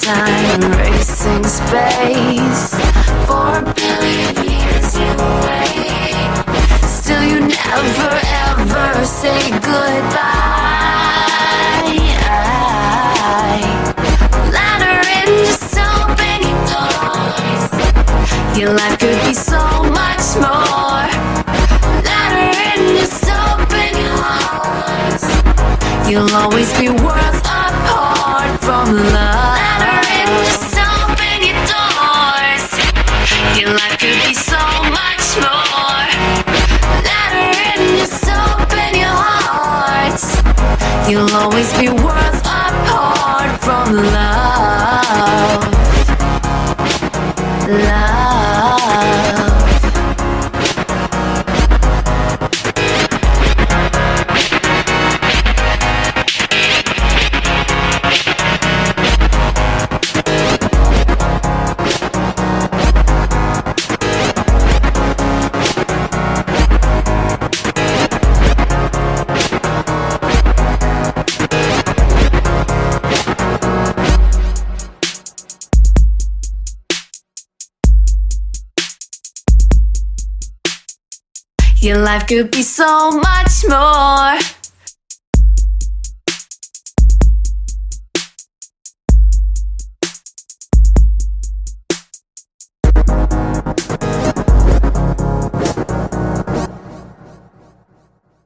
time racing space. 4 billion years you wait. Still you never ever say goodbye. Ladder in, just open your doors. Your life could be so much more. Ladder in, just open your heart. You'll always be worlds apart from love. Ladder in, just open your doors. Your life could be so much more. Ladder in, just open your heart. You'll always be worlds apart from love. Love. Your life could be so much more.